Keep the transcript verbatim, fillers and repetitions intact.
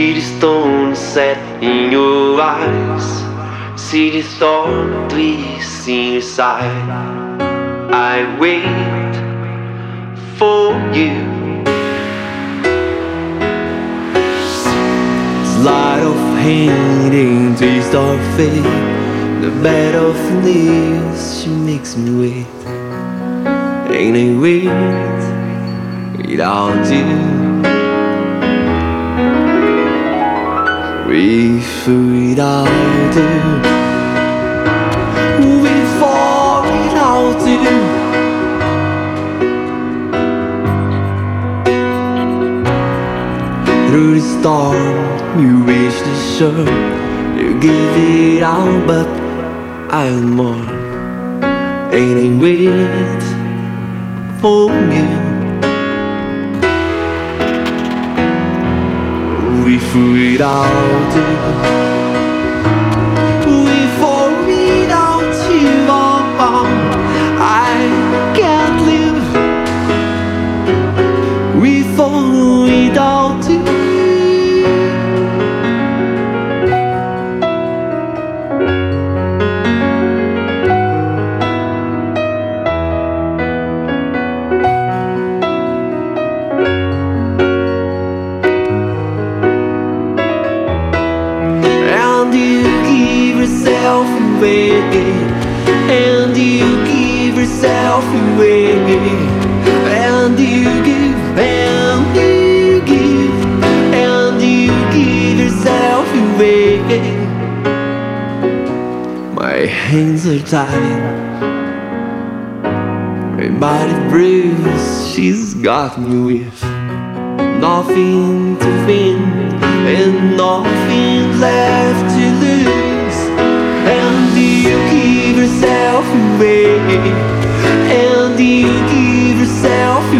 See the stone set in your eyes, see the thought twist in your side. I wait for you. Sleight of hand and twist of fate, the bed of nails she makes me wait. And I wait without you. With or without you, with or without you. Through the storm, you reach the shore, you give it out, but I want more. And I wait for you. With or without you, with or without you, oh, I can't live. With or without you. And you give yourself away, and you give, and you give, and you give yourself away. My hands are tied, my body bruised. She's got me with nothing to win and nothing left to lose. And you give yourself away, and you give yourself